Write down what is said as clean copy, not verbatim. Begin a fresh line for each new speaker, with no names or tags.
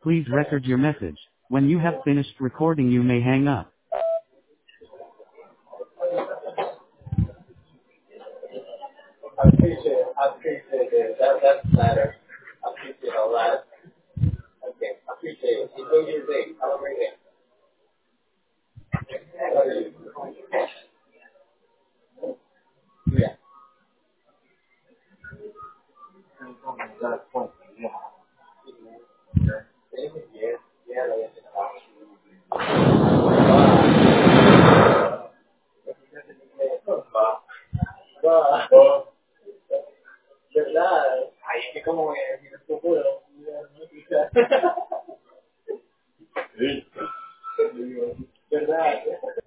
Please record your message. When you have finished recording, you may hang up.
I appreciate it. I appreciate it. That's better. I appreciate it a lot. Okay. I appreciate it. Enjoy your day. Have a great day. Yeah. ¿Verdad? Ay, es que como